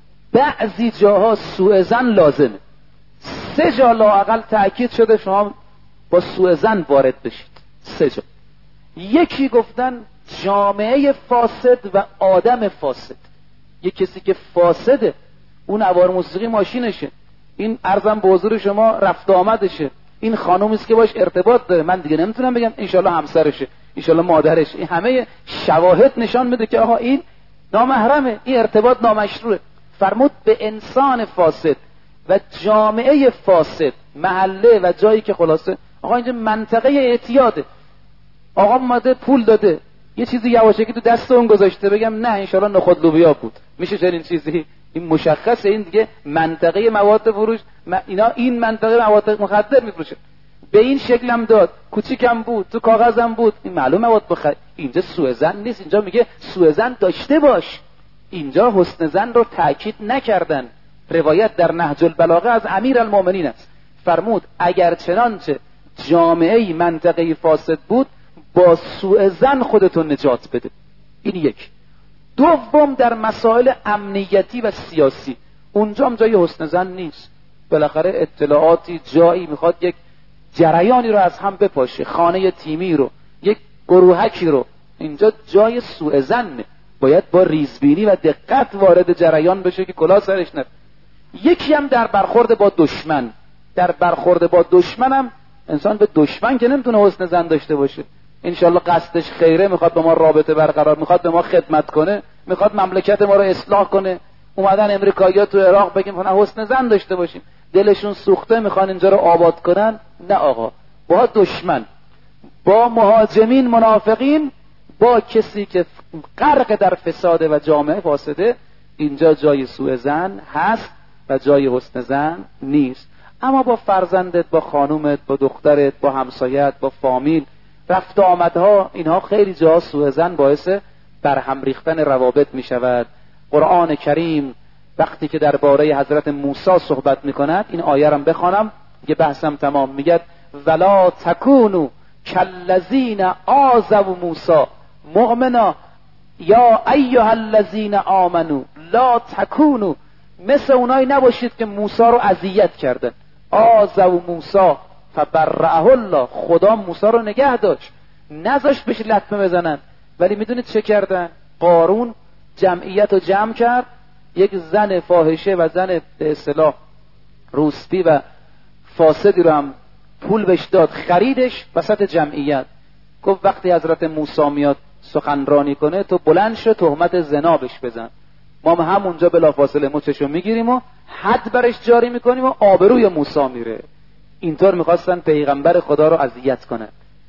بعضی جاها سوء ظن لازمه. سه جا لااقل تأکید شده شما با سوء ظن وارد بشید. سه جا. یکی گفتن جامعه فاسد و آدم فاسد. یک کسی که فاسده، اون نوار موسیقی ماشینشه، این عرضم به حضور شما رفت آمدشه، این خانومی است که باش ارتباط داره، من دیگه نمیتونم بگم انشالله همسرشه، انشالله مادرشه. این همه شواهد نشان میده که آها این نامحرمه، این ارتباط نامشروعه. فرمود به انسان فاسد و جامعه فاسد، محله و جایی که خلاصه آقا اینجا منطقه اعتیاده، آقا اومده پول داده، یه چیزی یواشکی تو دست اون گذاشته، بگم نه انشالله نخود لوبیا بود، میشه چنین چیزی؟ این مشخصه، این دیگه منطقه مواد فروش، اینا این منطقه مواد مخدر میفروشه. به این شکلم داد، کوچیکم بود، تو کاغذم بود، این معلومه مواد بخیر. اینجا سوء ظن نیست، اینجا میگه سوء ظن داشته باش. اینجا حسن ظن رو تاکید نکردن. روایت در نهج البلاغه از امیرالمومنین است، فرمود اگر چنانچه جامعه منطقه فاسد بود، با سوء ظن خودتون نجات بده. این یک. دوم، در مسائل امنیتی و سیاسی، اونجا هم جای حسن ظن نیست. بالاخره اطلاعاتی جایی میخواد یک جریانی رو از هم بپاشه، خانه تیمی رو، یک گروهکی رو، اینجا جای سوء ظنه. باید با ریزبینی و دقت وارد جریان بشه که کلاه سرش نره. یکی هم در برخورد با دشمن، در برخورد با دشمن هم انسان به دشمن که نمیتونه حسن ظن داشته باشه. انشالله قصدش خیره، میخواد با ما رابطه برقرار، میخواد به ما خدمت کنه، میخواد مملکت ما رو اصلاح کنه. اومدن امریکایی‌ها تو عراق بگیم نه حسن ظن داشته باشیم، دلشون سوخته میخوان اینجا رو آباد کنن. نه آقا، با دشمن، با مهاجمین منافقین، با کسی که غرق در فساد و جامعه فاسده، اینجا جای سوء ظن هست و جای حسن ظن نیست. اما با فرزندت، با خانومت، با دخترت، با همسایت، با فامیل، رفت آمدها، اینها خیلی جا سوء ظن باعث برهم ریختن روابط می شود. قرآن کریم وقتی که درباره حضرت موسی صحبت می کند، این آیه رو بخوانم که بحثم تمام، میگه ولا تکونوا کالذین آذوا موسی مؤمنا یا ایها الذین آمنوا لا تکونوا، مثل اونایی نباشید که موسی رو اذیت کردن. آذوا موسی فبرأه الله، خدا موسی رو نگه داشت، نذاشت بهش لطمه بزنن. ولی میدونید چه کردن؟ قارون جمعیت رو جمع کرد، یک زن فاحشه و زن به اصطلاح روسپی و فاسدی رو هم پول بهش داد، خریدش وسط جمعیت. گفت وقتی حضرت موسی میاد سخنرانی کنه تو بلند شو تهمت زنا بهش بزن، ما همونجا بلافاصله مچشو میگیریم و حد برش جاری میکنیم و آبروی موسی میره. اینطور میخواستن پیغمبر خدا رو اذیت کنن.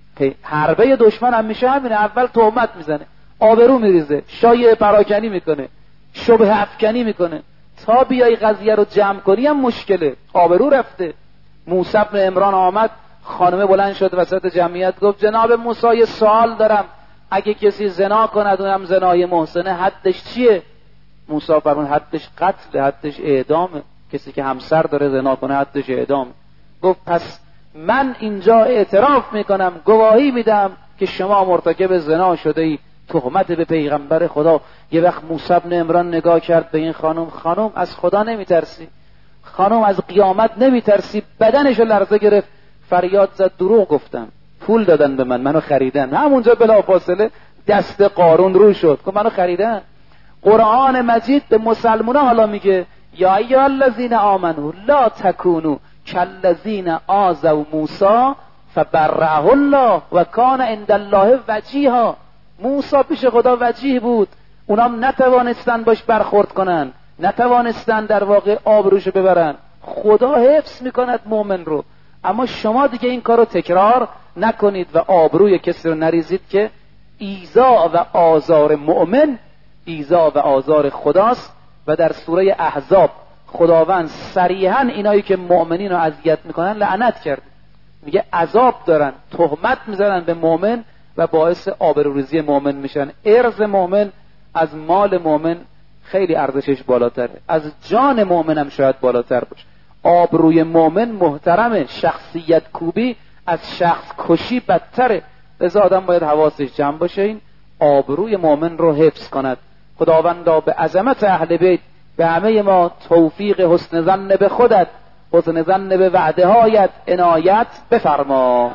حربه دشمن هم میشه همینه، اول تهمت میزنه، آبرو میریزه، شایعه پراکنی میکنه، شبهه افکنی میکنه، تا بیای قضیه رو جمع کنی هم مشکله، آبرو رفته. موسی بن عمران آمد، خانمه بلند شد وسط جمعیت گفت جناب موسی یه سوال دارم، اگه کسی زنا کند اونم زنای محسنه حدش چیه؟ موسی فرمود حدش قتل، حدش اعدامه، کسی که همسر داره زنا کنه حدش اعدامه. گفت پس من اینجا اعتراف میکنم، گواهی میدم که شما مرتکب زنا شده ای، تهمت به پیغمبر خدا. یه وقت موسی بن عمران نگاه کرد به این خانم، خانم از خدا نمیترسی؟ خانم از قیامت نمیترسی؟ بدنش لرزه گرفت، فریاد زد دروغ گفتم، پول دادن به من، منو خریدن. همونجا بلافاصله دست قارون رو شد که منو خریدن. قرآن مجید به مسلمونا حالا میگه یا ایها الذین آمنوا لا تکونوا کالذین آذوا موسی فبرأه الله و کان عند الله وجیها. موسی پیش خدا وجیه بود، اونام نتوانستن باش برخورد کنن، نتوانستن در واقع آبروشو ببرن. خدا حفظ میکند مؤمن رو، اما شما دیگه این کارو تکرار نکنید و آبروی کسی رو نریزید که ایذا و آزار مؤمن ایذا و آزار خداست. و در سوره احزاب خداوند صریحا اینایی که مؤمنین رو اذیت میکنن لعنت کرد، میگه عذاب دارن، تهمت میزنن به مؤمن و باعث آبروریزی مؤمن میشن. ارز مؤمن از مال مؤمن خیلی ارزشش بالاتره، از جان مؤمن هم شاید بالاتر باشه. آبروی مؤمن محترمه، شخصیت کوبی از شخص کشی بدتره. لذا آدم باید حواسش جمع باشه، این آبروی مؤمن رو حفظ کند. خداوندا به عظمت اهل بیت به همه ما توفیق حسن ظن به خودت، حسن ظن به وعده هایت عنایت بفرما.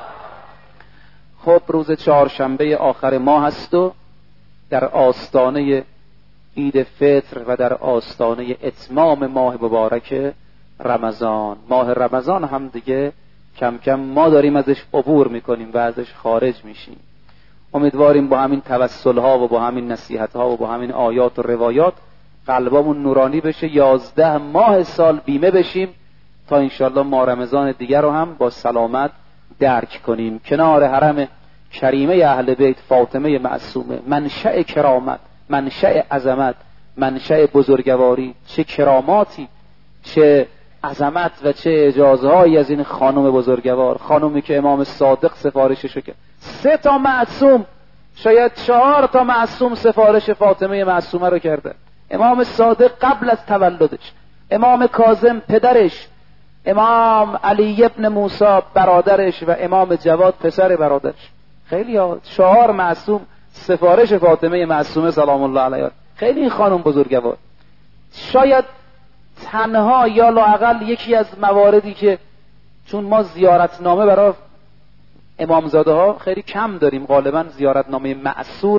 خب روز چهارشنبه آخر ماه هست و در آستانه عید فطر و در آستانه اتمام ماه مبارک رمضان. ماه رمضان هم دیگه کم کم ما داریم ازش عبور میکنیم و ازش خارج میشیم. امیدواریم با همین توسل ها و با همین نصیحت ها و با همین آیات و روایات قلبمون نورانی بشه، یازده ماه سال بیمه بشیم تا انشالله ما رمضان دیگر رو هم با سلامت درک کنیم. کنار حرم کریمه اهل بیت فاطمه معصومه، منشأ کرامت، منشأ عظمت، منشأ بزرگواری، چه کراماتی، چه عظمت و چه اعجازهایی از این خانم بزرگوار، خانومی که امام صادق سفارششو کرد. سه تا معصوم، شاید چهار تا معصوم سفارش فاطمه معصومه رو کرده. امام صادق قبل از تولدش، امام کاظم پدرش، امام علی ابن موسی برادرش و امام جواد پسر برادرش. خیلی ها، چهار معصوم سفارش فاطمه معصومه سلام الله علیها. خیلی این خانم بزرگوار. شاید تنها یا لااقل یکی از مواردی که چون ما زیارتنامه برای امامزاده ها خیلی کم داریم، غالبا زیارتنامه معصور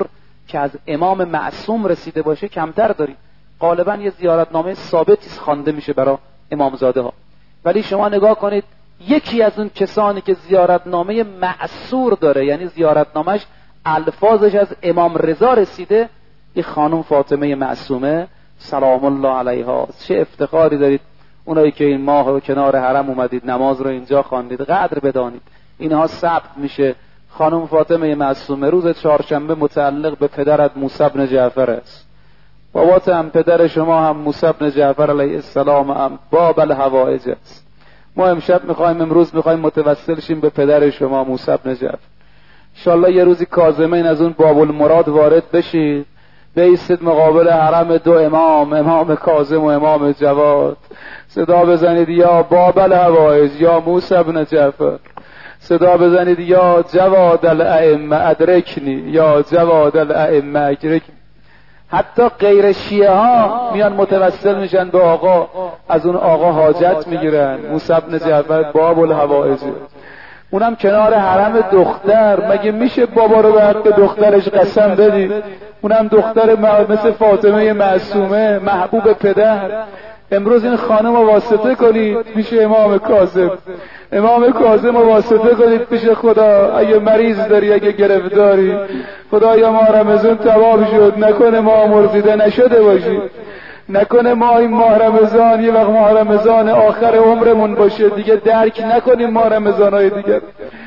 که از امام معصوم رسیده باشه کمتر داریم. غالبا یه زیارتنامه ثابتی خوانده میشه برای امامزاده ها، ولی شما نگاه کنید یکی از اون کسانی که زیارتنامه معصور داره، یعنی زیارتنامهش الفاظش از امام رضا رسیده، این خانم فاطمه معصومه سلام الله علیها. چه افتخاری دارید اونایی که این ماه رو کنار حرم اومدید نماز رو اینجا خواندید، قدر بدانید اینها ثبت میشه. خانم فاطمه معصومه روز چهارشنبه متعلق به پدرت موسی بن جعفر است. بابات هم پدر شما هم موسی بن جعفر علیه السلام هم باب الحوائج است. ما امشب میخوایم امروز میخوایم متوسل شیم به پدر شما موسی بن جعفر. انشالله یه روزی کاظمین از اون باب المراد وارد بشید، بیستید مقابل حرم دو امام، امام کاظم و امام جواد، صدا بزنید یا باب الحوائج یا موسی بن جعفر، صدا بزنید یا جواد الائمه ادرکنی یا جواد الائمه ادرکنی. حتی غیر شیعه ها میان متوسل میشن به آقا، از اون آقا حاجت میگیرن. موسی بن جعفر باب الحوائج، اونم کنار حرم دختر. مگه میشه بابا رو به حق دخترش قسم بدی؟ اونم دختر مثل فاطمه معصومه محبوب پدر. امروز این خانم رو واسطه کنید میشه امام کاظم، امام کاظم رو واسطه کنید پیش خدا. اگه مریض داری، اگه گرفتاری، خدایا ما رمضان تمام شد، نکنه ما مرزیده نشده باشی، نکنه ما این ماه رمضان یه وقت ماه رمضان آخر عمرمون باشه دیگه درک نکنیم ما رمضانای دیگر.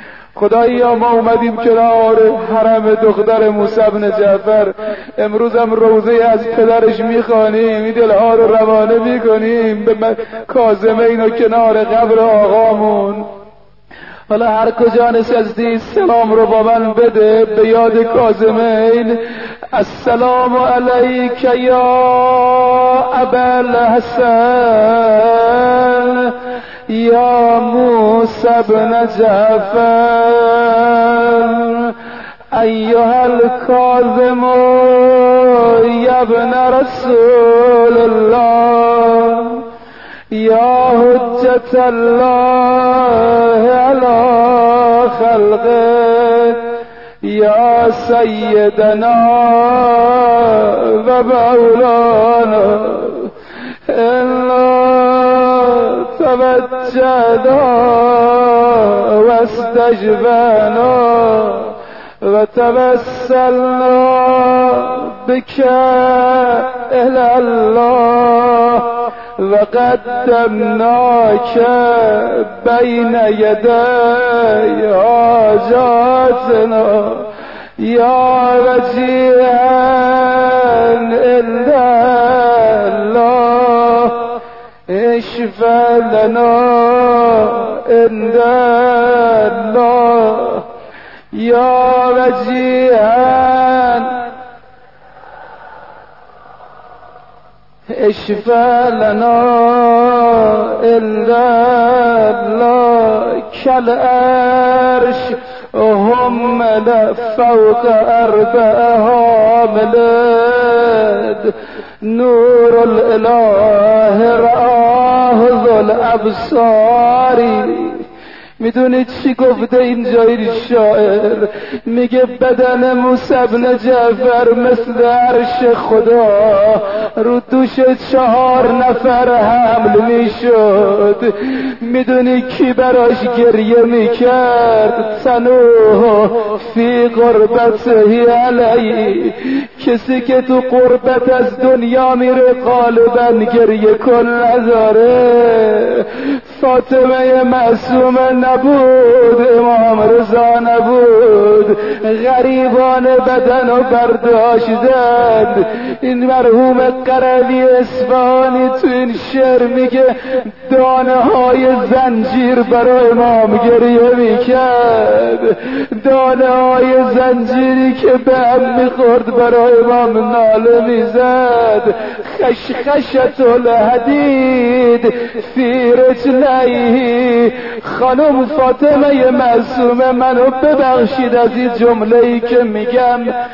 خدایا ما اومدیم کنار حرم دختر موسی بن جعفر، امروز هم روزه از پدرش میخوانیم، این دلها رو روانه میکنیم به کاظمین و کنار قبر آقامون. حالا هر کجا نشستی سلام رو با من بده به یاد کاظمین. السلام علیک یا ابوالحسن یا موسی بن جعفر ایها الکاظم یا ابن رسول الله یا حجت الله علی خلقه یا سیدنا و مولانا الا توجهنا و استجبنا و توسلنا بك الی الله و قدمناک بین یدی حاجاتنا یا وجیها الا الله اشفع لنا عند الله یا وجیها اشفع لنا الا الله كالعرش حمل فوق اربع حاملات نور الاله رآه ذو الابصار. میدونید چی گفته اینجا این شاعر؟ میگه بدن موسی بن جعفر مثل عرش خدا، رو دوش چهار نفر حمل میشد. میدونی کی براش گریه میکرد؟ تنوه فی قربته علی، کسی که تو قربت از دنیا میره غالبا گریه کن نداره. فاطمه معصومه نبود، امام رضا نبود، غریبان بدن و برداشتند. این مرحوم قرنی اصفهانی تو این شعر میگه دانه های زنجیر برای امام گریه میکرد، دانه های زنجیری که به هم میخورد برای امام ناله میزد. خشخشت الحدید فی رجلیه. خانم فاطمه معصومه منو ببخشید از این جمله‌ای که میگم،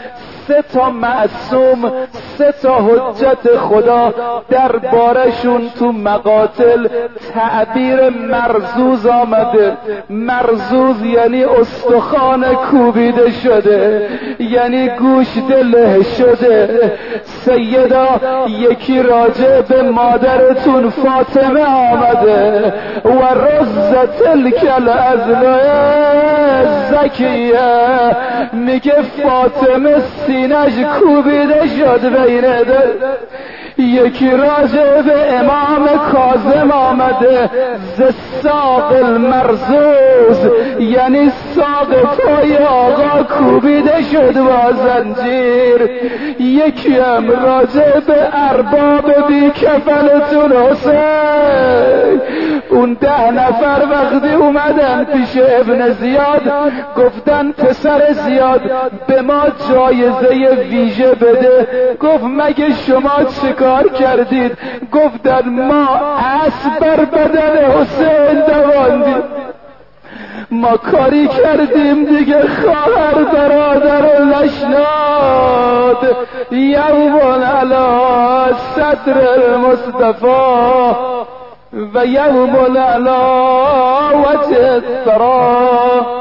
سه تا معصوم، سه تا حجت خدا دربارشون تو مقاتل تعبیر مرزوز آمده. مرزوز یعنی استخوان کوبیده شده، یعنی گوش دله شده. سیدا یکی راجع به مادرتون فاطمه آمده و رزت تلک الازلای زکیه، میگه فاطمه سینش کوبیده شد بین دل. یکی راجع به امام کاظم آمده ز ساق المرزوز، یعنی ساق پای آقا کوبیده شد با زنجیر. یکی هم راجع به ارباب بی کفنتون حسین، اون ده نفر وقتی اومدن پیش ابن زیاد گفتن پسر زیاد به ما جایزه ویژه بده. گفت مگه شما چیکار کردید؟ گفتن ما اسب بر بدن حسین دواندیم، ما کاری کردیم دیگه خواهر برادر و لشناد یوم علا صدر المصطفى و یوم علا وجه الثرا.